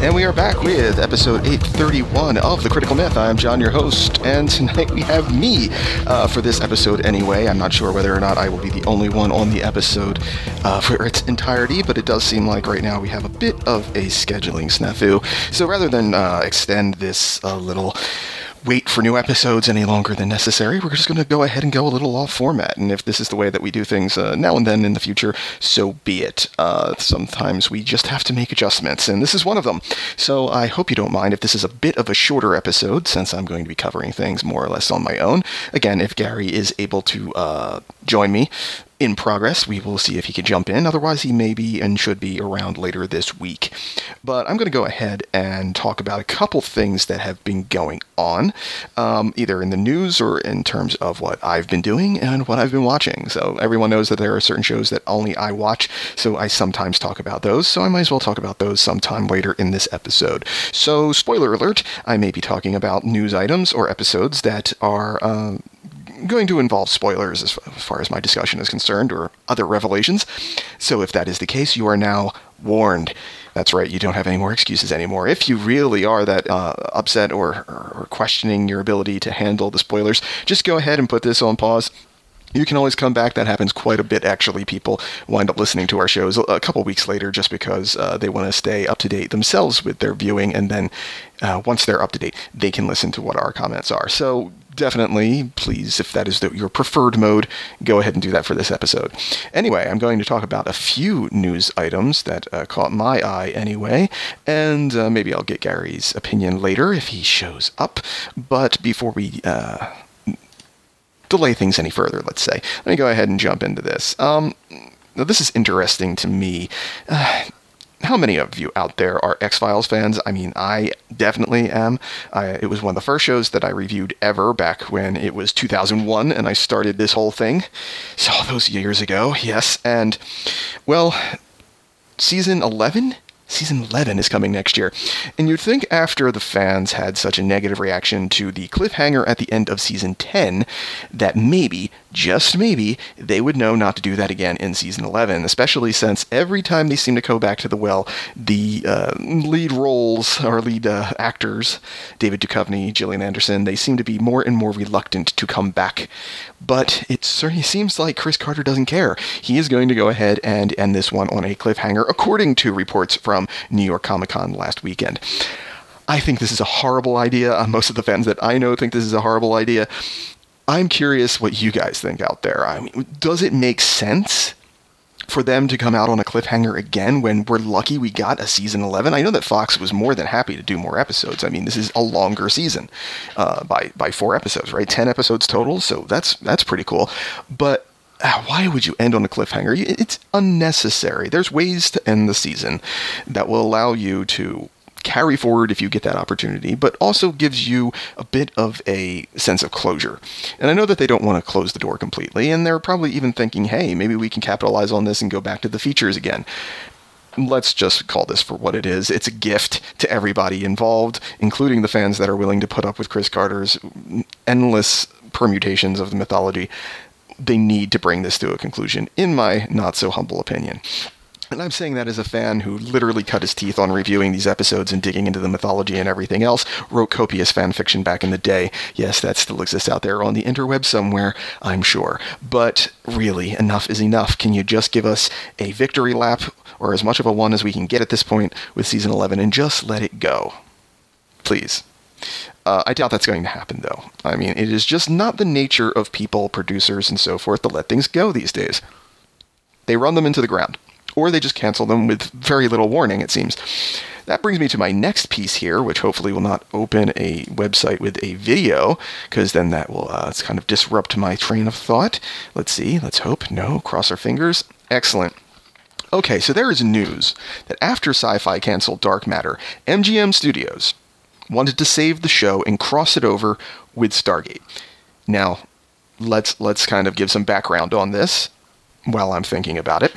And we are back with episode 831 of The Critical Myth. I'm John, your host, and tonight we have me for this episode anyway. I'm not sure whether or not I will be the only one on the episode for its entirety, but it does seem like right now we have a bit of a scheduling snafu. So rather than extend this a little wait for new episodes any longer than necessary, we're just going to go ahead and go a little off format. And if this is the way that we do things now and then in the future, so be it. Sometimes we just have to make adjustments, and this is one of them. So I hope you don't mind if this is a bit of a shorter episode, since I'm going to be covering things more or less on my own. Again, if Gary is able to join me in progress, we will see if he can jump in. Otherwise, he may be and should be around later this week. But I'm going to go ahead and talk about a couple things that have been going on, either in the news or in terms of what I've been doing and what I've been watching. So everyone knows that there are certain shows that only I watch, so I sometimes talk about those, so I might as well talk about those sometime later in this episode. So, spoiler alert, I may be talking about news items or episodes that are going to involve spoilers as far as my discussion is concerned, or other revelations. So if that is the case, you are now warned. That's right, you don't have any more excuses anymore. If you really are that upset or questioning your ability to handle the spoilers, just go ahead and put this on pause. You can always come back. That happens quite a bit, actually. People wind up listening to our shows a couple weeks later just because they want to stay up to date themselves with their viewing, and then once they're up to date, they can listen to what our comments are. So definitely, please, if that is your preferred mode, go ahead and do that for this episode. Anyway, I'm going to talk about a few news items that caught my eye anyway, and maybe I'll get Gary's opinion later if he shows up. But before we delay things any further, let's say, let me go ahead and jump into this. Now, this is interesting to me. How many of you out there are X-Files fans? I mean, I definitely am. It was one of the first shows that I reviewed ever back when it was 2001, and I started this whole thing. So, those years ago, yes. And, well, Season 11? Season 11 is coming next year. And you'd think after the fans had such a negative reaction to the cliffhanger at the end of Season 10, that maybe, just maybe, they would know not to do that again in Season 11, especially since every time they seem to go back to the well, the lead roles, or lead actors, David Duchovny, Gillian Anderson, they seem to be more and more reluctant to come back. But it certainly seems like Chris Carter doesn't care. He is going to go ahead and end this one on a cliffhanger, according to reports from New York Comic Con last weekend. I think this is a horrible idea. Most of the fans that I know think this is a horrible idea. I'm curious what you guys think out there. I mean, does it make sense for them to come out on a cliffhanger again when we're lucky we got a Season 11? I know that Fox was more than happy to do more episodes. I mean, this is a longer season by 4 episodes, right? 10 episodes total, so that's pretty cool. But why would you end on a cliffhanger? It's unnecessary. There's ways to end the season that will allow you to carry forward if you get that opportunity, but also gives you a bit of a sense of closure. And I know that they don't want to close the door completely, and they're probably even thinking, hey, maybe we can capitalize on this and go back to the features again. Let's just call this for what it is. It's a gift to everybody involved, including the fans that are willing to put up with Chris Carter's endless permutations of the mythology. They need to bring this to a conclusion, in my not-so-humble opinion. And I'm saying that as a fan who literally cut his teeth on reviewing these episodes and digging into the mythology and everything else, wrote copious fan fiction back in the day. Yes, that still exists out there on the interweb somewhere, I'm sure. But really, enough is enough. Can you just give us a victory lap, or as much of a one as we can get at this point with Season 11, and just let it go? Please. I doubt that's going to happen, though. I mean, it is just not the nature of people, producers, and so forth to let things go these days. They run them into the ground. Or they just cancel them with very little warning, it seems. That brings me to my next piece here, which hopefully will not open a website with a video, because then that will kind of disrupt my train of thought. Let's see, let's hope. No, cross our fingers. Excellent. Okay, so there is news that after Sci-Fi canceled Dark Matter, MGM Studios wanted to save the show and cross it over with Stargate. Now, let's kind of give some background on this while I'm thinking about it.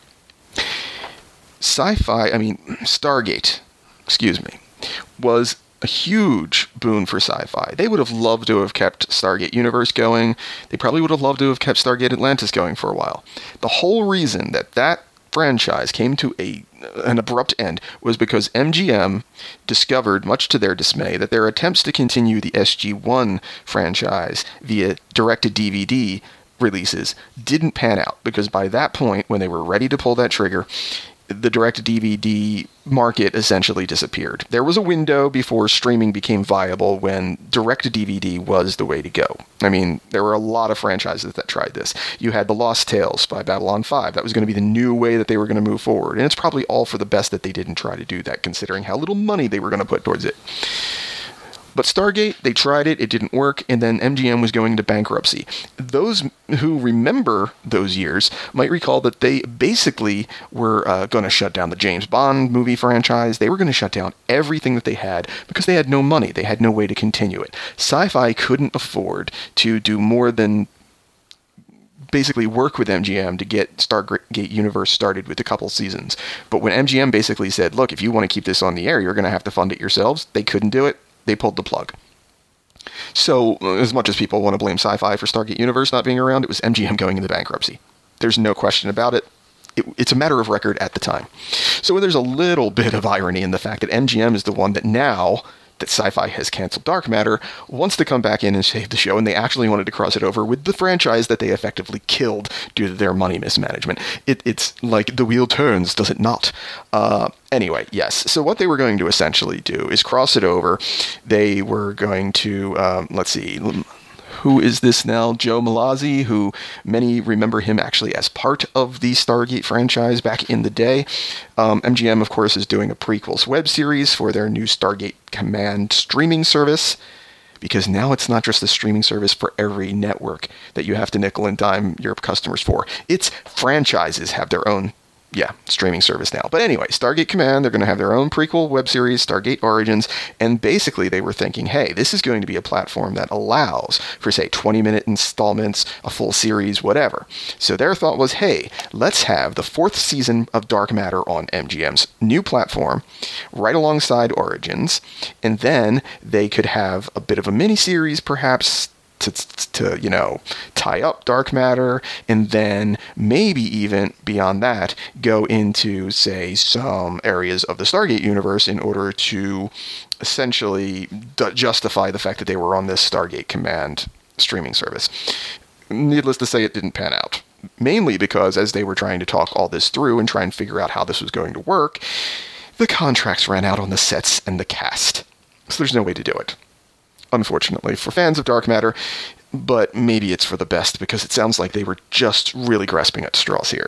Stargate, was a huge boon for Sci-Fi. They would have loved to have kept Stargate Universe going. They probably would have loved to have kept Stargate Atlantis going for a while. The whole reason that franchise came to an abrupt end was because MGM discovered, much to their dismay, that their attempts to continue the SG-1 franchise via direct-to-DVD releases didn't pan out, because by that point, when they were ready to pull that trigger, the direct-to-DVD market essentially disappeared. There was a window before streaming became viable when direct-to-DVD was the way to go. I mean, there were a lot of franchises that tried this. You had The Lost Tales by Babylon 5. That was going to be the new way that they were going to move forward. And it's probably all for the best that they didn't try to do that, considering how little money they were going to put towards it. But Stargate, they tried it didn't work, and then MGM was going into bankruptcy. Those who remember those years might recall that they basically were going to shut down the James Bond movie franchise. They were going to shut down everything that they had because they had no money. They had no way to continue it. Sci-Fi couldn't afford to do more than basically work with MGM to get Stargate Universe started with a couple seasons. But when MGM basically said, look, if you want to keep this on the air, you're going to have to fund it yourselves, they couldn't do it. They pulled the plug. So, as much as people want to blame Sci-Fi for Stargate Universe not being around, it was MGM going into bankruptcy. There's no question about it. It's a matter of record at the time. So there's a little bit of irony in the fact that MGM is the one that now that Sci-Fi has canceled Dark Matter wants to come back in and save the show, and they actually wanted to cross it over with the franchise that they effectively killed due to their money mismanagement. It's like the wheel turns, does it not? Anyway, yes. So what they were going to essentially do is cross it over. They were going to, let's see, who is this now? Joe Malazzi, who many remember him actually as part of the Stargate franchise back in the day. MGM, of course, is doing a prequels web series for their new Stargate Command streaming service, because now it's not just a streaming service for every network that you have to nickel and dime your customers for. It's franchises have their own streaming service now. But anyway, Stargate Command, they're going to have their own prequel web series, Stargate Origins, and basically they were thinking, hey, this is going to be a platform that allows for, say, 20-minute installments, a full series, whatever. So their thought was, hey, let's have the 4th season of Dark Matter on MGM's new platform, right alongside Origins, and then they could have a bit of a mini-series, perhaps, to tie up Dark Matter, and then maybe even beyond that go into, say, some areas of the Stargate universe in order to essentially justify the fact that they were on this Stargate Command streaming service. Needless to say, it didn't pan out. Mainly because as they were trying to talk all this through and try and figure out how this was going to work, the contracts ran out on the sets and the cast. So there's no way to do it, unfortunately, for fans of Dark Matter, but maybe it's for the best, because it sounds like they were just really grasping at straws here.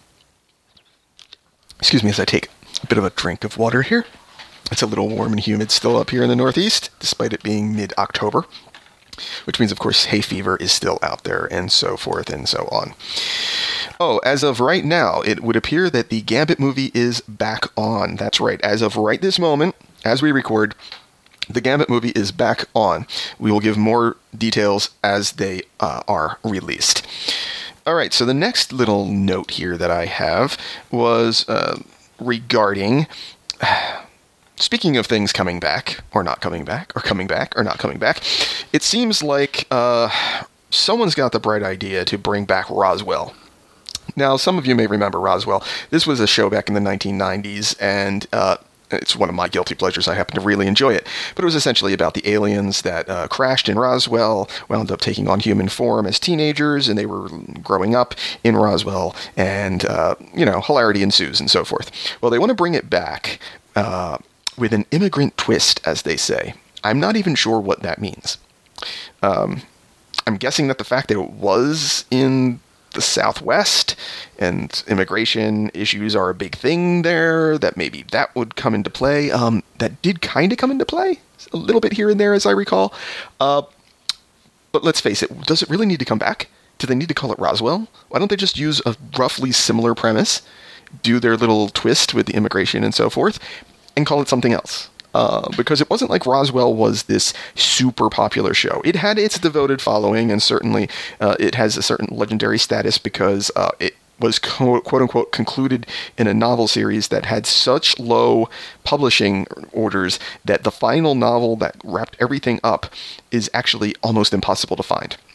Excuse me as I take a bit of a drink of water here. It's a little warm and humid still up here in the Northeast, despite it being mid-October, which means, of course, hay fever is still out there, and so forth and so on. Oh, as of right now, it would appear that the Gambit movie is back on. That's right, as of right this moment, as we record, the Gambit movie is back on. We will give more details as they are released. All right, so the next little note here that I have was regarding, speaking of things coming back, or not coming back, or coming back, or not coming back, it seems like someone's got the bright idea to bring back Roswell. Now, some of you may remember Roswell. This was a show back in the 1990s, and it's one of my guilty pleasures. I happen to really enjoy it. But it was essentially about the aliens that crashed in Roswell, wound up taking on human form as teenagers, and they were growing up in Roswell, and, hilarity ensues and so forth. Well, they want to bring it back with an immigrant twist, as they say. I'm not even sure what that means. I'm guessing that the fact that it was in the Southwest and immigration issues are a big thing there, that maybe that would come into play. That did kind of come into play a little bit here and there, as I recall. But let's face it, does it really need to come back? Do they need to call it Roswell? Why don't they just use a roughly similar premise, do their little twist with the immigration and so forth, and call it something else? Because it wasn't like Roswell was this super popular show. It had its devoted following, and certainly it has a certain legendary status because it was quote-unquote concluded in a novel series that had such low publishing orders that the final novel that wrapped everything up is actually almost impossible to find.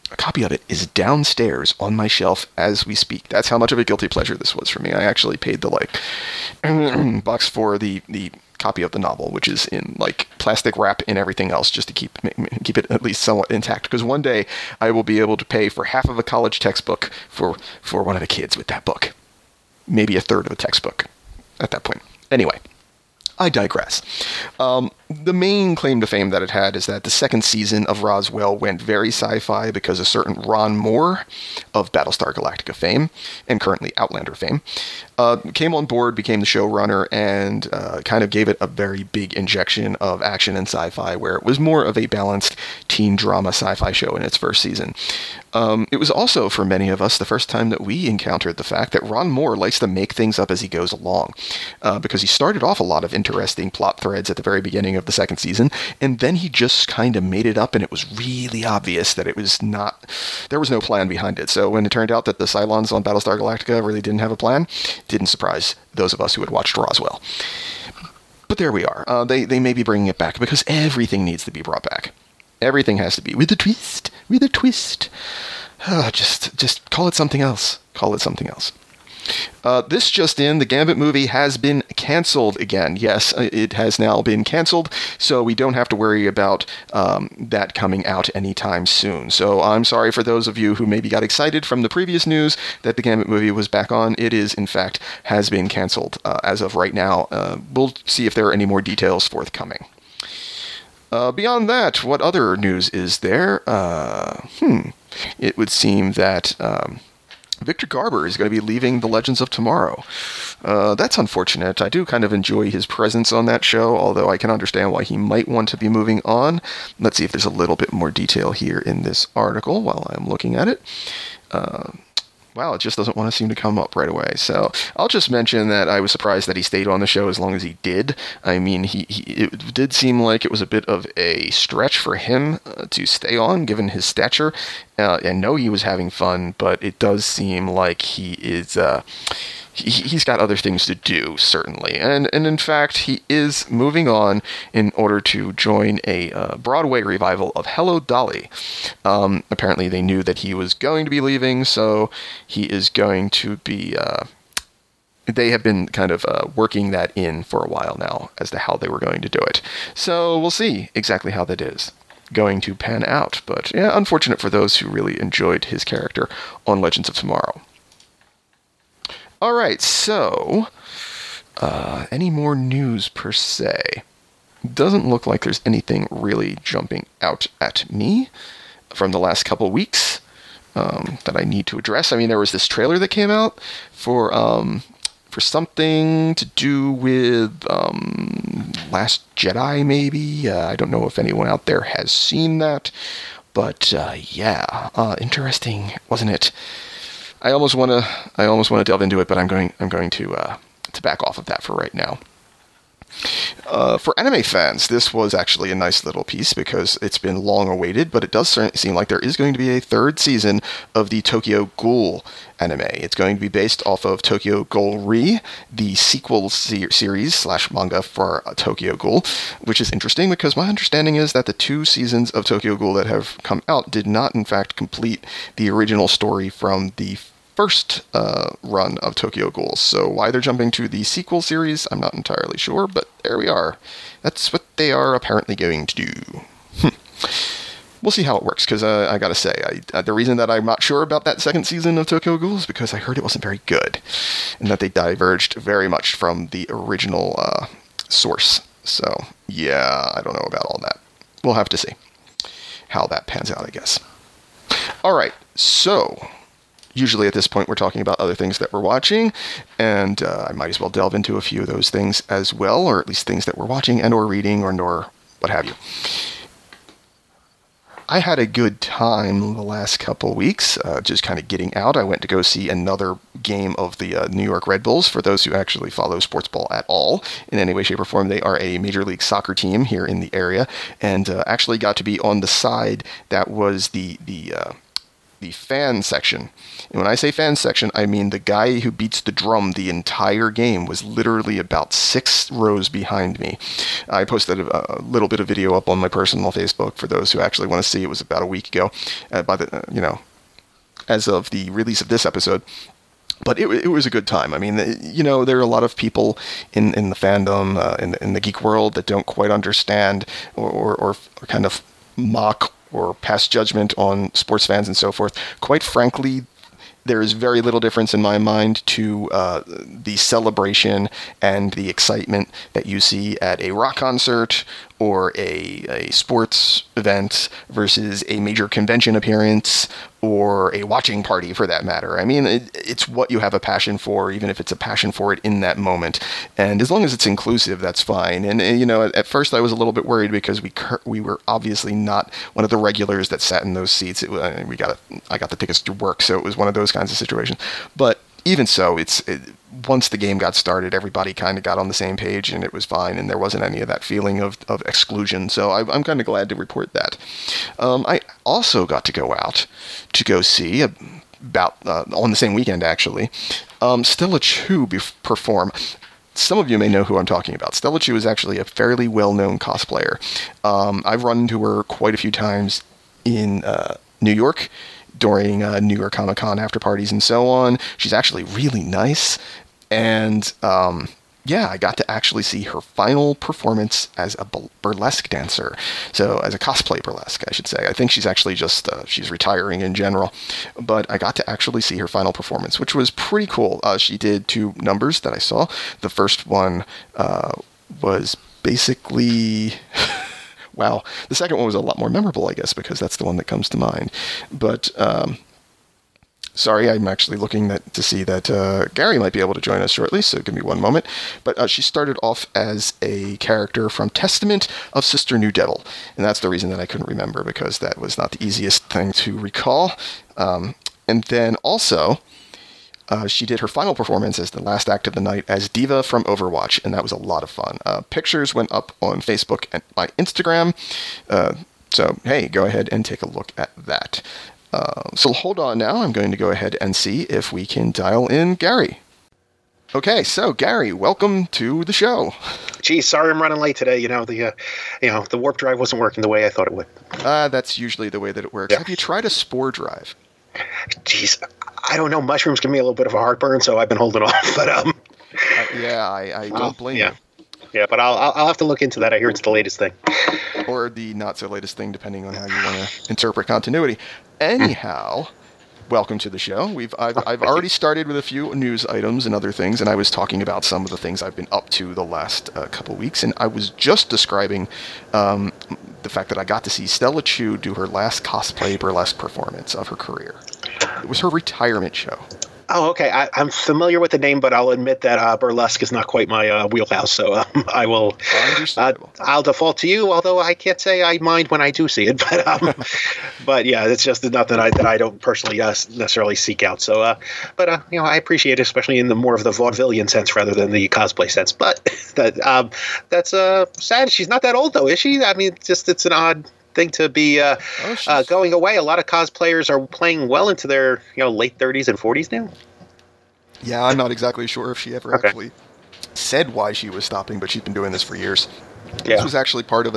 A copy of it is downstairs on my shelf as we speak. That's how much of a guilty pleasure this was for me. I actually paid the bucks for the copy of the novel, which is in plastic wrap and everything else, just to keep it at least somewhat intact. Because one day I will be able to pay for half of a college textbook for one of the kids with that book, maybe a third of a textbook at that point. Anyway, I digress. The main claim to fame that it had is that the second season of Roswell went very sci-fi because a certain Ron Moore of Battlestar Galactica fame, and currently Outlander fame, came on board, became the showrunner, and kind of gave it a very big injection of action and sci-fi, where it was more of a balanced teen drama sci-fi show in its first season. It was also, for many of us, the first time that we encountered the fact that Ron Moore likes to make things up as he goes along, because he started off a lot of interesting plot threads at the very beginning of the second season, and then he just kind of made it up, and it was really obvious that there was no plan behind it. So when it turned out that the Cylons on Battlestar Galactica really didn't have a plan, it didn't surprise those of us who had watched Roswell. But there we are. They may be bringing it back because everything needs to be brought back. Everything has to be with a twist, with a twist. Just call it something else. Call it something else. This just in, the Gambit movie has been canceled again. Yes, it has now been canceled, so we don't have to worry about that coming out anytime soon. So I'm sorry for those of you who maybe got excited from the previous news that the Gambit movie was back on. It is, in fact, has been canceled as of right now. We'll see if there are any more details forthcoming. Beyond that, what other news is there? It would seem that Victor Garber is going to be leaving The Legends of Tomorrow. That's unfortunate. I do kind of enjoy his presence on that show, although I can understand why he might want to be moving on. Let's see if there's a little bit more detail here in this article while I'm looking at it. Wow, it just doesn't want to seem to come up right away. So I'll just mention that I was surprised that he stayed on the show as long as he did. I mean, it did seem like it was a bit of a stretch for him to stay on, given his stature. I know he was having fun, but it does seem like he is... He's got other things to do, certainly. And in fact, he is moving on in order to join a Broadway revival of Hello, Dolly. Apparently, they knew that he was going to be leaving, so he is going to be... they have been kind of working that in for a while now as to how they were going to do it. So we'll see exactly how that is going to pan out. But yeah, unfortunate for those who really enjoyed his character on Legends of Tomorrow. All right, so any more news per se? Doesn't look like there's anything really jumping out at me from the last couple weeks that I need to address. I mean, there was this trailer that came out for something to do with Last Jedi, maybe. I don't know if anyone out there has seen that, but interesting, wasn't it? I almost want to delve into it, but I'm going to back off of that for right now. For anime fans, this was actually a nice little piece because it's been long awaited, but it does seem like there is going to be a third season of the Tokyo Ghoul anime. It's going to be based off of Tokyo Ghoul Re, the sequel series / manga for Tokyo Ghoul, which is interesting because my understanding is that the 2 seasons of Tokyo Ghoul that have come out did not, in fact, complete the original story from the first run of Tokyo Ghoul. So why they're jumping to the sequel series, I'm not entirely sure, but there we are. That's what they are apparently going to do. We'll see how it works, because I gotta say, the reason that I'm not sure about that second season of Tokyo Ghoul is because I heard it wasn't very good, and that they diverged very much from the original source. So, yeah, I don't know about all that. We'll have to see how that pans out, I guess. Alright, so... usually at this point we're talking about other things that we're watching, and I might as well delve into a few of those things as well, or at least things that we're watching and or reading or what have you. I had a good time the last couple weeks, just kind of getting out. I went to go see another game of the New York Red Bulls. For those who actually follow sports ball at all, in any way, shape, or form, they are a Major League Soccer team here in the area, and actually got to be on the side that was the the fan section. And when I say fan section, I mean the guy who beats the drum the entire game was literally about 6 rows behind me. I posted a little bit of video up on my personal Facebook for those who actually want to see. It was about a week ago, as of the release of this episode. But it was a good time. I mean, there are a lot of people in the fandom, in the geek world that don't quite understand or kind of mock or pass judgment on sports fans and so forth. Quite frankly, there is very little difference in my mind to the celebration and the excitement that you see at a rock concert or a sports event versus a major convention appearance or a watching party, for that matter. I mean, it's what you have a passion for, even if it's a passion for it in that moment. And as long as it's inclusive, that's fine. And at first I was a little bit worried because we were obviously not one of the regulars that sat in those seats. I got the tickets through work, so it was one of those kinds of situations. But even so, once the game got started, everybody kind of got on the same page, and it was fine, and there wasn't any of that feeling of exclusion. So I'm kind of glad to report that. I also got to go out to go see, about on the same weekend actually, Stella Chu perform. Some of you may know who I'm talking about. Stella Chu is actually a fairly well-known cosplayer. I've run into her quite a few times in New York, during New York Comic Con after parties and so on. She's actually really nice. And I got to actually see her final performance as a burlesque dancer. So as a cosplay burlesque, I should say. I think she's actually just, she's retiring in general. But I got to actually see her final performance, which was pretty cool. She did 2 numbers that I saw. The first one was basically... Wow. The second one was a lot more memorable, I guess, because that's the one that comes to mind. But, sorry, I'm actually looking to see that Gary might be able to join us shortly, so give me one moment. But she started off as a character from Testament of Sister New Devil, and that's the reason that I couldn't remember, because that was not the easiest thing to recall. And then also... she did her final performance as the last act of the night as D.Va from Overwatch, and that was a lot of fun. Pictures went up on Facebook and my Instagram, so hey, go ahead and take a look at that. So hold on now, I'm going to go ahead and see if we can dial in Gary. Okay, so Gary, welcome to the show. Geez, sorry I'm running late today. The warp drive wasn't working the way I thought it would. That's usually the way that it works. Yeah. Have you tried a spore drive? Geez, I don't know. Mushrooms give me a little bit of a heartburn, so I've been holding off. But I don't blame you. Yeah, but I'll have to look into that. I hear it's the latest thing, or the not so latest thing, depending on how you want to interpret continuity. Anyhow, welcome to the show. I've already started with a few news items and other things, and I was talking about some of the things I've been up to the last couple weeks, and I was just describing the fact that I got to see Stella Chu do her last cosplay burlesque performance of her career. It was her retirement show. Oh, okay. I'm familiar with the name, but I'll admit that burlesque is not quite my wheelhouse. So I will. I'll default to you, although I can't say I mind when I do see it. But yeah, it's just not that I don't personally necessarily seek out. So, I appreciate it, especially in the more of the vaudevillian sense rather than the cosplay sense. But that's sad. She's not that old though, is she? I mean, it's an odd thing to be going away. A lot of cosplayers are playing well into their late 30s and 40s now. Yeah, I'm not exactly sure if she ever actually said why she was stopping, but she's been doing this for years. Yeah. This was actually part of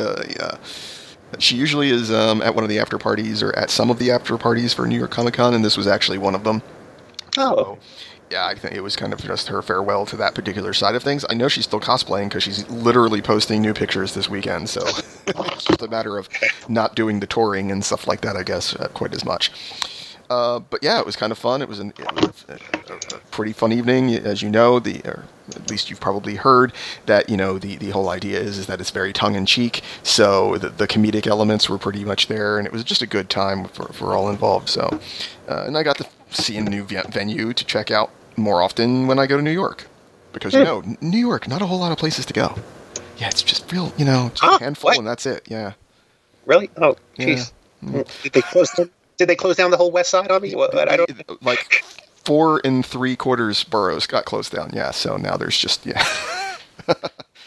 she usually is at one of the after parties or at some of the after parties for New York Comic Con, and this was actually one of them. Oh. So, yeah, I think it was kind of just her farewell to that particular side of things. I know she's still cosplaying because she's literally posting new pictures this weekend, so it's just a matter of not doing the touring and stuff like that, I guess, quite as much. But yeah, it was kind of fun. It was a pretty fun evening, as you know, or at least you've probably heard that, the whole idea is that it's very tongue-in-cheek, so the comedic elements were pretty much there, and it was just a good time for all involved. So, and I got to see a new venue to check out more often when I go to New York, because New York, not a whole lot of places to go. Yeah, it's just real, just a handful, and that's it. Yeah. Really? Oh, jeez. Yeah. Did they close down the whole West Side on me? I don't. Like 4 3/4 boroughs got closed down. Yeah, so now there's just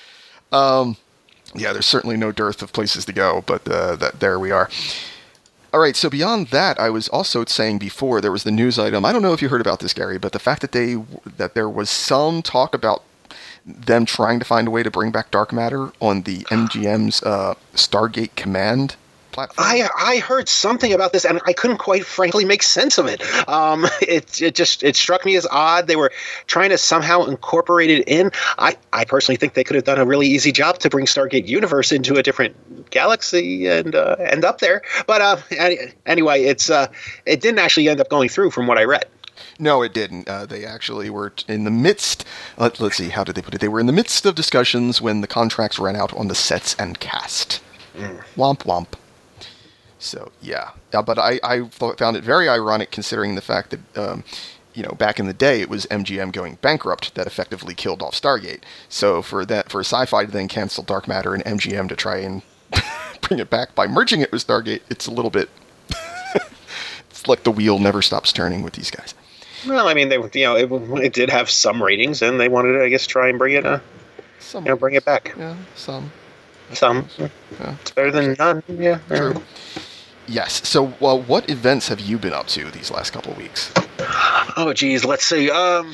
there's certainly no dearth of places to go, but there we are. All right, so beyond that, I was also saying before, there was the news item. I don't know if you heard about this, Gary, but the fact that there was some talk about them trying to find a way to bring back dark matter on the MGM's Stargate Command platform. I heard something about this, and I couldn't quite frankly make sense of it. It struck me as odd. They were trying to somehow incorporate it in. I personally think they could have done a really easy job to bring Stargate Universe into a different galaxy and end up there. But anyway, it didn't actually end up going through from what I read. No, it didn't. They actually were in the midst. Let's see, how did they put it? They were in the midst of discussions when the contracts ran out on the sets and cast. Womp womp. So, yeah. But I found it very ironic considering the fact that, back in the day, it was MGM going bankrupt that effectively killed off Stargate. So for Sci-Fi to then cancel Dark Matter and MGM to try and bring it back by merging it with Stargate, it's a little bit... it's like the wheel never stops turning with these guys. Well, I mean, it did have some ratings, and they wanted to, I guess, try and bring it bring it back. Yeah, some. Yeah. It's better than none. Yeah. True. Yes. So, what events have you been up to these last couple of weeks? Oh, geez. Let's see. I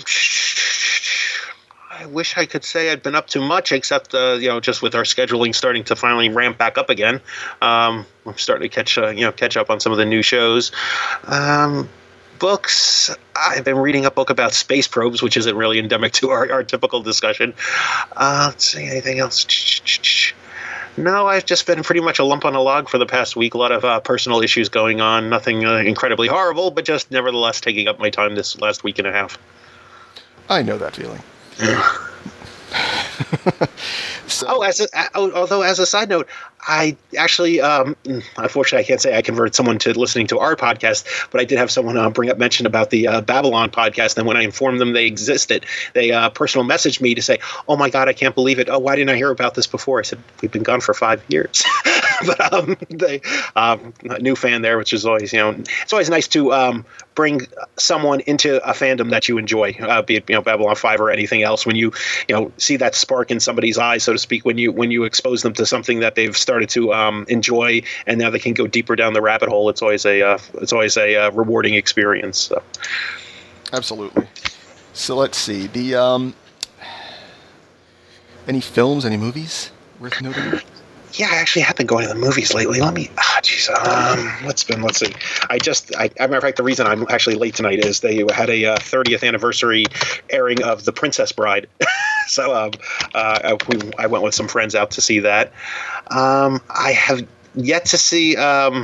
wish I could say I'd been up to much, except just with our scheduling starting to finally ramp back up again. I'm starting to catch up on some of the new shows. Books. I've been reading a book about space probes, which isn't really endemic to our typical discussion. Let's see. Anything else? No, I've just been pretty much a lump on a log for the past week. A lot of personal issues going on. Nothing incredibly horrible, but just nevertheless taking up my time this last week and a half. I know that feeling. So. Although as a side note, I actually, unfortunately, I can't say I converted someone to listening to our podcast, but I did have someone bring up mention about the Babylon podcast. And when I informed them they existed, they personal messaged me to say, "Oh my God, I can't believe it! Oh, why didn't I hear about this before?" I said, "We've been gone for 5 years." But they a new fan there, which is always it's always nice to bring someone into a fandom that you enjoy, be it Babylon 5 or anything else. When you see that spark in somebody's eyes, so to speak, when you expose them to something that they've started to enjoy, and now they can go deeper down the rabbit hole. It's always a rewarding experience. So. Absolutely. So let's see the any films, any movies worth noting? Yeah, I actually have been going to the movies lately. Let's see. As a matter of fact, the reason I'm actually late tonight is they had a 30th anniversary airing of The Princess Bride. So I went with some friends out to see that. I have yet to see the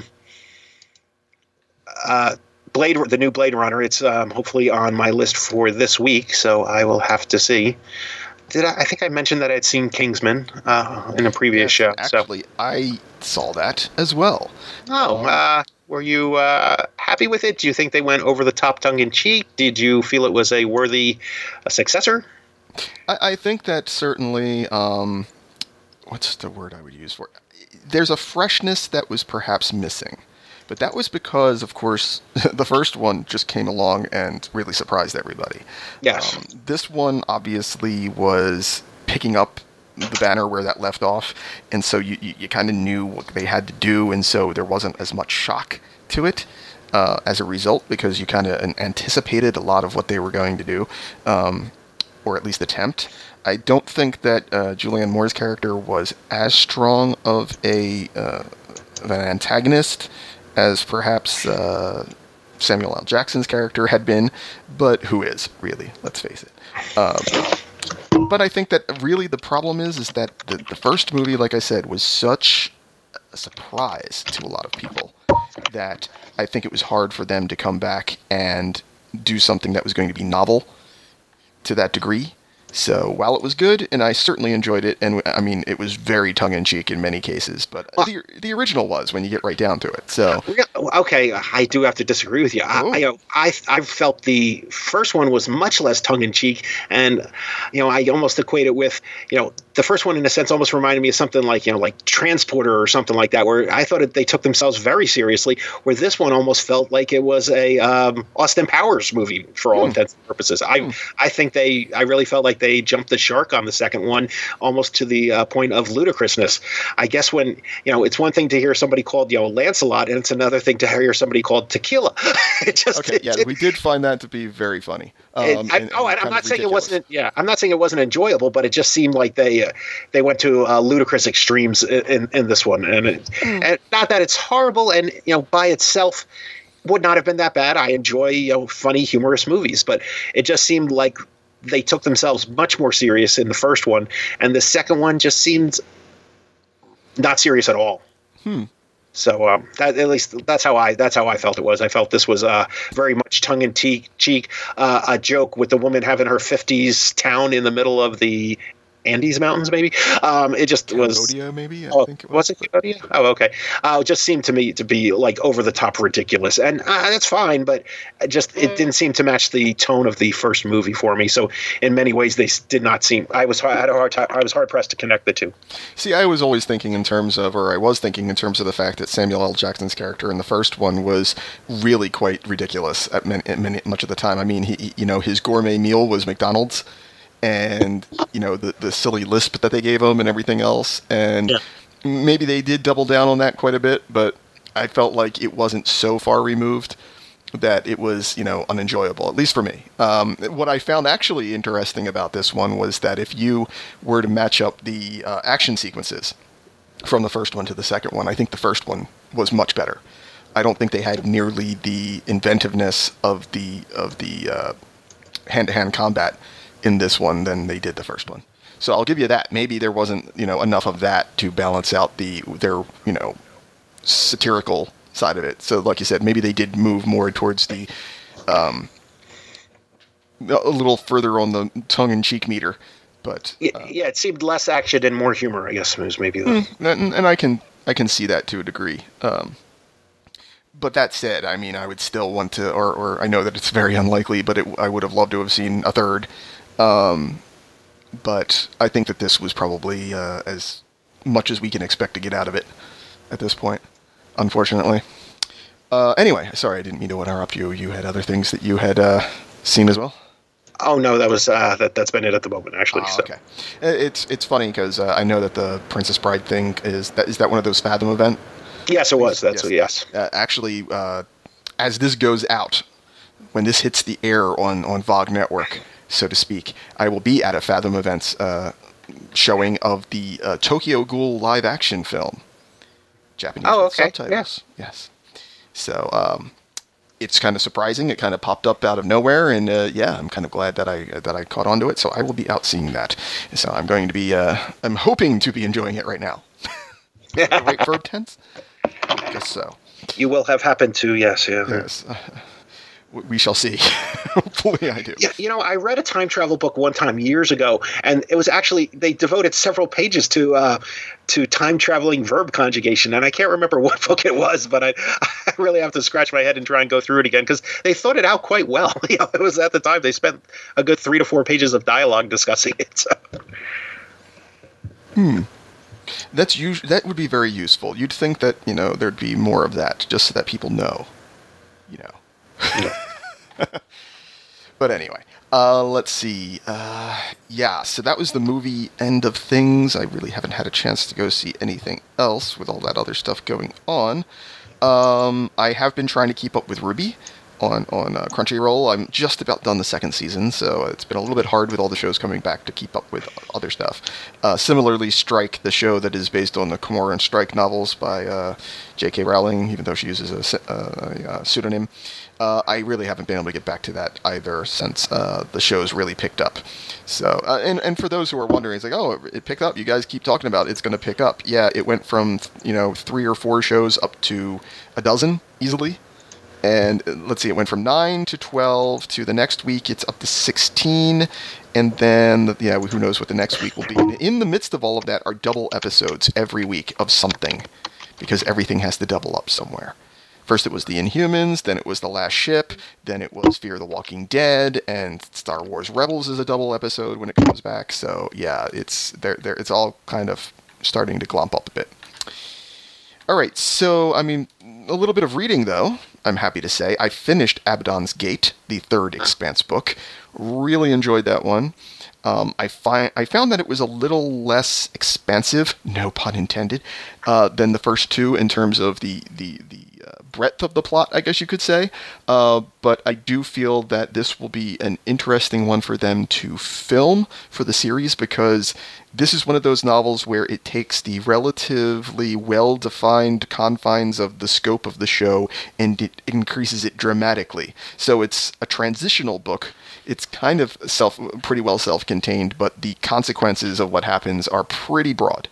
new Blade Runner. It's hopefully on my list for this week, so I will have to see. I think I mentioned that I'd seen Kingsman in a previous show. Actually, I saw that as well. Oh, were you happy with it? Do you think they went over the top tongue-in-cheek? Did you feel it was a worthy successor? I think that certainly, what's the word I would use for it? There's a freshness that was perhaps missing. But that was because, of course, the first one just came along and really surprised everybody. Yes. This one obviously was picking up the banner where that left off, and so you kind of knew what they had to do, and so there wasn't as much shock to it as a result, because you kind of anticipated a lot of what they were going to do, or at least attempt. I don't think that Julianne Moore's character was as strong of an antagonist as perhaps Samuel L. Jackson's character had been, but who is, really, let's face it. But I think that really the problem is that the first movie, like I said, was such a surprise to a lot of people that I think it was hard for them to come back and do something that was going to be novel to that degree. So while it was good, and I certainly enjoyed it, and I mean, it was very tongue-in-cheek in many cases, but the original was, when you get right down to it. So okay, I do have to disagree with you. I felt the first one was much less tongue-in-cheek, and I almost equate it with the first one, in a sense, almost reminded me of something like, like Transporter or something like that, where I thought they took themselves very seriously, where this one almost felt like it was a Austin Powers movie for all intents and purposes. I think I really felt like they jumped the shark on the second one, almost to the point of ludicrousness. I guess when, it's one thing to hear somebody called, Lancelot, and it's another thing to hear somebody called Tequila. We did find that to be very funny. I'm not saying it wasn't. Yeah, I'm not saying it wasn't enjoyable, but it just seemed like they went to ludicrous extremes in this one, and not that it's horrible, and by itself would not have been that bad. I enjoy funny, humorous movies, but it just seemed like they took themselves much more serious in the first one, and the second one just seemed not serious at all. So that, at least that's how I felt it was. I felt this was very much tongue in cheek, a joke with the woman having her 50s town in the middle of the Andes Mountains, maybe. It just was Cambodia, maybe. I think it was it Cambodia? Oh, okay. It just seemed to me to be like over the top ridiculous, and that's fine. But it didn't seem to match the tone of the first movie for me. So in many ways, they did not seem. I was hard pressed to connect the two. See, I was thinking in terms of the fact that Samuel L. Jackson's character in the first one was really quite ridiculous at much of the time. I mean, his gourmet meal was McDonald's. And, the silly lisp that they gave him and everything else. And maybe they did double down on that quite a bit, but I felt like it wasn't so far removed that it was, unenjoyable, at least for me. What I found actually interesting about this one was that if you were to match up the action sequences from the first one to the second one, I think the first one was much better. I don't think they had nearly the inventiveness of the hand-to-hand combat in this one than they did the first one. So I'll give you that. Maybe there wasn't, enough of that to balance out their satirical side of it. So like you said, maybe they did move more towards the a little further on the tongue-in-cheek meter. But it seemed less action and more humor, I guess, was maybe and I can see that to a degree. But that said, I mean, I would still want to, or I know that it's very unlikely, but I would have loved to have seen a third. But I think that this was probably as much as we can expect to get out of it at this point, unfortunately. Anyway, sorry, I didn't mean to interrupt you. You had other things that you had seen as well? Oh no, that was that's been it at the moment, actually. Oh, okay. It's funny because I know that the Princess Bride thing is that one of those Fathom event? Yes, it was. Yes. Actually, as this goes out, when this hits the air on VOG Network, so to speak, I will be at a Fathom Events showing of the Tokyo Ghoul live-action film. Japanese subtitles. Yeah. Yes. So it's kind of surprising. It kind of popped up out of nowhere, and I'm kind of glad that I caught on to it. So I will be out seeing that. So I'm going to be. I'm hoping to be enjoying it right now. Right verb tense. I guess so. You will have happened to, yes. Yeah. Yes. We shall see. Hopefully I do. Yeah, I read a time travel book one time years ago, and it was actually, they devoted several pages to time traveling verb conjugation, and I can't remember what book it was, but I really have to scratch my head and try and go through it again, because they thought it out quite well. It was at the time, they spent a good 3 to 4 pages of dialogue discussing it. So. That would be very useful. You'd think that, there'd be more of that, just so that people know, But anyway, let's see. So that was the movie end of things. I really haven't had a chance to go see anything else with all that other stuff going on. I have been trying to keep up with RWBY on Crunchyroll. I'm just about done the second season, so it's been a little bit hard with all the shows coming back to keep up with other stuff. Similarly, Strike, the show that is based on the Cormoran Strike novels by J.K. Rowling, even though she uses a pseudonym, I really haven't been able to get back to that either since the show's really picked up. So, and for those who are wondering, it's like, oh, it picked up. You guys keep talking about it's going to pick up. Yeah, it went from 3 or 4 shows up to a dozen easily. And let's see, it went from 9 to 12 to the next week it's up to 16. And then, who knows what the next week will be. And in the midst of all of that are double episodes every week of something, because everything has to double up somewhere. First it was the Inhumans, then it was The Last Ship, then it was Fear the Walking Dead, and Star Wars Rebels is a double episode when it comes back. So yeah, it's all kind of starting to glomp up a bit. All right, so I mean, a little bit of reading though. I'm happy to say I finished Abaddon's Gate, the third Expanse book. Really enjoyed that one. I found that it was a little less expansive, no pun intended, than the first two in terms of the breadth of the plot, I guess you could say. But I do feel that this will be an interesting one for them to film for the series, because this is one of those novels where it takes the relatively well-defined confines of the scope of the show and it increases it dramatically. So it's a transitional book. It's kind of pretty well self-contained, but the consequences of what happens are pretty broad.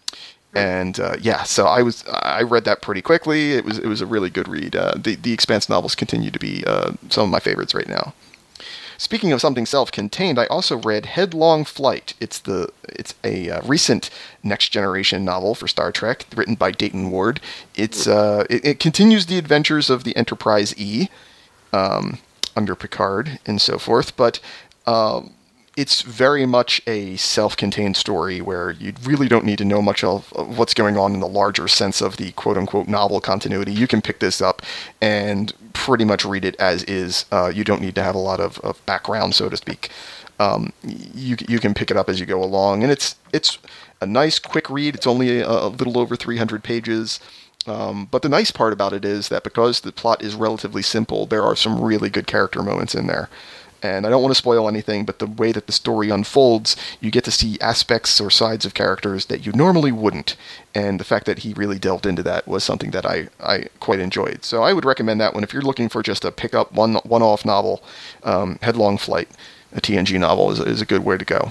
And so I read that pretty quickly. It was a really good read. The Expanse novels continue to be some of my favorites right now. Speaking of something self-contained, I also read Headlong Flight. It's a recent Next Generation novel for Star Trek, written by Dayton Ward. It continues the adventures of the Enterprise E under Picard and so forth, but it's very much a self-contained story where you really don't need to know much of what's going on in the larger sense of the quote-unquote novel continuity. You can pick this up and pretty much read it as is. You don't need to have a lot of background, so to speak. You can pick it up as you go along, and it's a nice, quick read. It's only a little over 300 pages. But the nice part about it is that because the plot is relatively simple, there are some really good character moments in there. And I don't want to spoil anything, but the way that the story unfolds, you get to see aspects or sides of characters that you normally wouldn't. And the fact that he really delved into that was something that I quite enjoyed. So I would recommend that one if you're looking for just a pick-up one-off novel. Headlong Flight, a TNG novel, is a good way to go.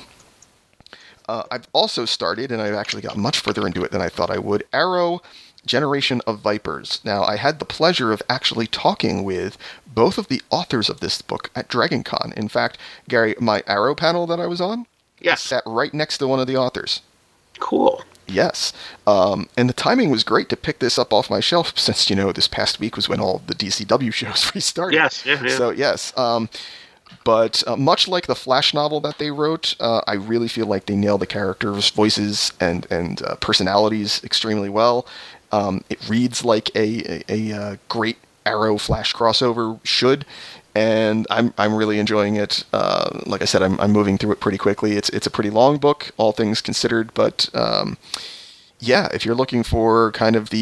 I've also started, and I've actually got much further into it than I thought I would, Arrow Generation of Vipers. Now, I had the pleasure of actually talking with both of the authors of this book at DragonCon. In fact, Gary, my Arrow panel that I was on, yes, sat right next to one of the authors. Cool. Yes. And the timing was great to pick this up off my shelf since, this past week was when all the DCW shows restarted. Yes, yeah. So, yes. But much like the Flash novel that they wrote, I really feel like they nail the characters' voices and personalities extremely well. It reads like a great Arrow Flash crossover should, and I'm really enjoying it. Like I said, I'm moving through it pretty quickly. It's a pretty long book, all things considered, but if you're looking for kind of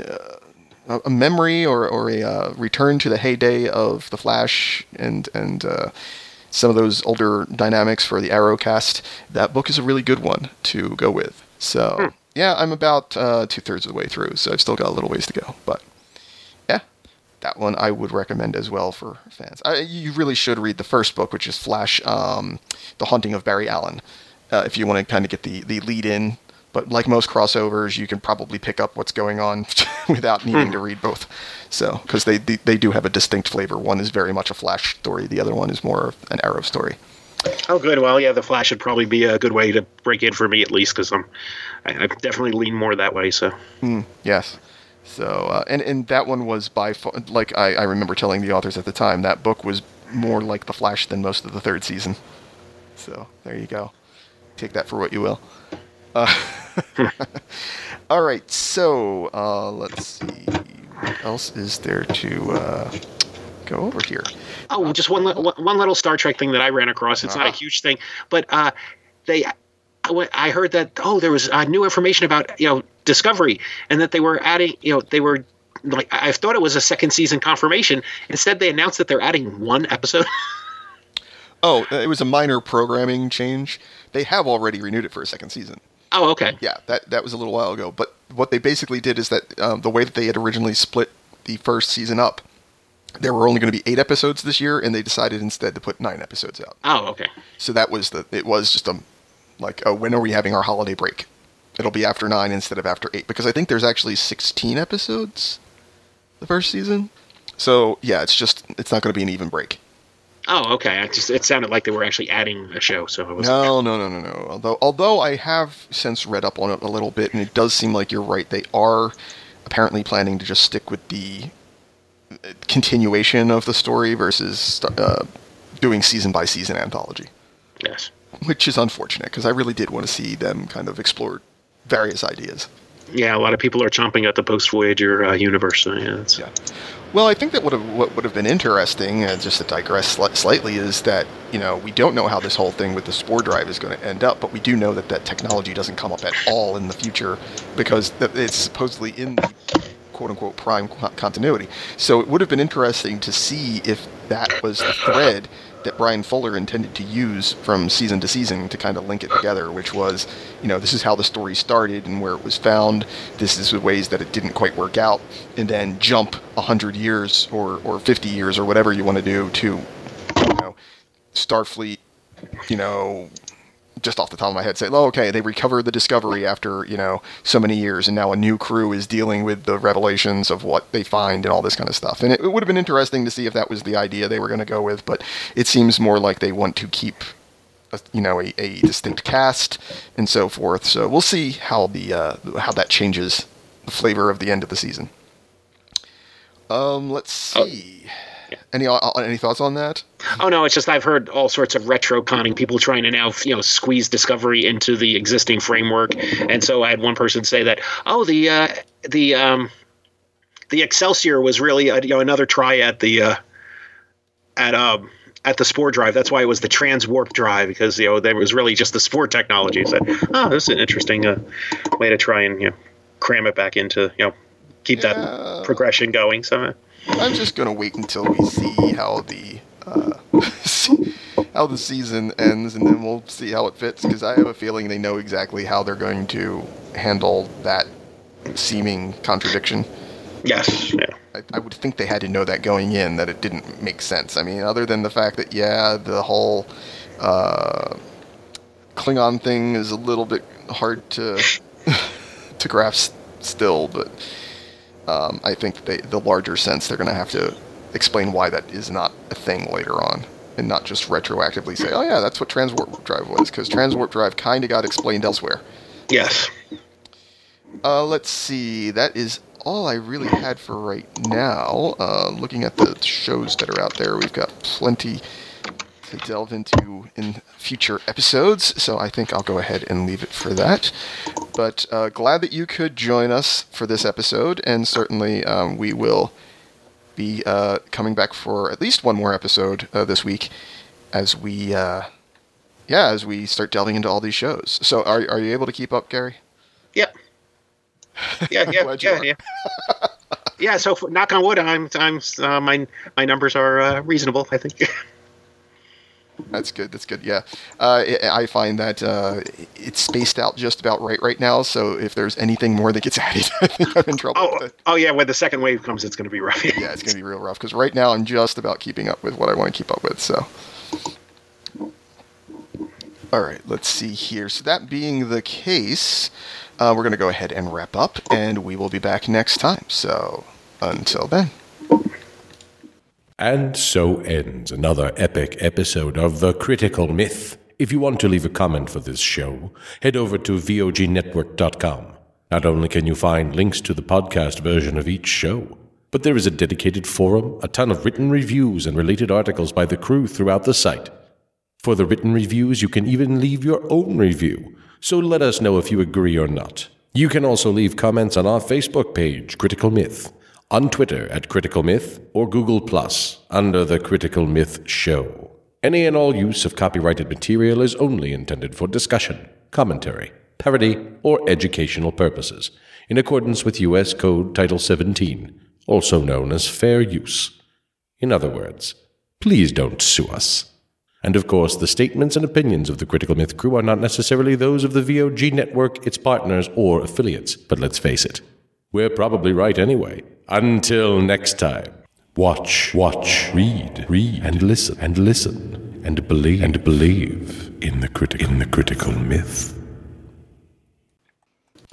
a memory or a return to the heyday of the Flash and some of those older dynamics for the Arrowcast, that book is a really good one to go with. So. Yeah, I'm about 2/3 of the way through, so I've still got a little ways to go. But yeah, that one I would recommend as well for fans. You really should read the first book, which is Flash, The Haunting of Barry Allen, if you want to kind of get the lead in. But like most crossovers, you can probably pick up what's going on without needing to read both. So, because they do have a distinct flavor. One is very much a Flash story. The other one is more of an Arrow story. Oh, good. Well, yeah, the Flash would probably be a good way to break in for me, at least, because I definitely lean more that way. So yes. So and that one was by far, like I remember telling the authors at the time, that book was more like the Flash than most of the third season. So there you go. Take that for what you will. All right. So let's see. What else is there to go over here? Oh, just one little Star Trek thing that I ran across. It's not a huge thing, but I heard that there was new information about Discovery, and that they were adding they were like, I thought it was a second season confirmation. Instead, they announced that they're adding one episode. Oh, it was a minor programming change. They have already renewed it for a second season. Oh, okay. Yeah, that was a little while ago. But what they basically did is that the way that they had originally split the first season up, there were only going to be 8 episodes this year, and they decided instead to put 9 episodes out. Oh, okay. So it was just when are we having our holiday break? It'll be after 9 instead of after 8, because I think there's actually 16 episodes the first season. So yeah, it's not going to be an even break. Oh, okay. It sounded like they were actually adding a show, so I was No. Although I have since read up on it a little bit, and it does seem like you're right. They are apparently planning to just stick with the continuation of the story versus doing season-by-season anthology. Yes. Which is unfortunate, because I really did want to see them kind of explore various ideas. Yeah, a lot of people are chomping at the post-Voyager universe. So yeah. Well, I think that what would have been interesting, just to digress slightly, is that, we don't know how this whole thing with the spore drive is going to end up, but we do know that technology doesn't come up at all in the future, because it's supposedly in the quote-unquote prime continuity. So it would have been interesting to see if that was the thread that Bryan Fuller intended to use from season to season to kind of link it together, which was, this is how the story started and where it was found. This is the ways that it didn't quite work out, and then jump 100 years or 50 years or whatever you want to do to, Starfleet, just off the top of my head, say, okay, they recovered the Discovery after, so many years, and now a new crew is dealing with the revelations of what they find and all this kind of stuff. And it would have been interesting to see if that was the idea they were going to go with, but it seems more like they want to keep, a distinct cast and so forth. So we'll see how how that changes the flavor of the end of the season. Let's see. Any thoughts on that? Oh no, it's just I've heard all sorts of retro-conning, people trying to now squeeze Discovery into the existing framework, and so I had one person say that the Excelsior was really another try at the spore drive. That's why it was the transwarp drive, because there was really just the spore technology. So, this is an interesting way to try and cram it back into keep that progression going. So. I'm just going to wait until we see how the season ends, and then we'll see how it fits, because I have a feeling they know exactly how they're going to handle that seeming contradiction. Yes, yeah. I would think they had to know that going in, that it didn't make sense. I mean, other than the fact that, the whole Klingon thing is a little bit hard to to grasp still, but... I think the larger sense, they're going to have to explain why that is not a thing later on, and not just retroactively say, oh yeah, that's what transwarp drive was, because transwarp drive kind of got explained elsewhere. Yes. Let's see, that is all I really had for right now. Looking at the shows that are out there, we've got plenty to delve into in future episodes, so I think I'll go ahead and leave it for that. But glad that you could join us for this episode, and certainly we will be coming back for at least one more episode this week as we start delving into all these shows. So are you able to keep up, Gary? Yep. Yeah. Yeah, so knock on wood, my numbers are reasonable, I think. That's good. Yeah, I find that it's spaced out just about right now. So if there's anything more that gets added, I think I'm in trouble. Oh yeah. When the second wave comes, it's going to be rough. Yeah, it's going to be real rough, because right now I'm just about keeping up with what I want to keep up with. So, all right, let's see here. So that being the case, we're going to go ahead and wrap up, and we will be back next time. So until then. And so ends another epic episode of The Critical Myth. If you want to leave a comment for this show, head over to vognetwork.com. Not only can you find links to the podcast version of each show, but there is a dedicated forum, a ton of written reviews, and related articles by the crew throughout the site. For the written reviews, you can even leave your own review, so let us know if you agree or not. You can also leave comments on our Facebook page, Critical Myth, on Twitter at Critical Myth, or Google Plus under The Critical Myth Show. Any and all use of copyrighted material is only intended for discussion, commentary, parody, or educational purposes, in accordance with U.S. Code Title 17, also known as fair use. In other words, please don't sue us. And of course, the statements and opinions of the Critical Myth crew are not necessarily those of the VOG network, its partners, or affiliates, but let's face it, we're probably right anyway. Until next time, watch, read, and listen, and believe in the critical myth.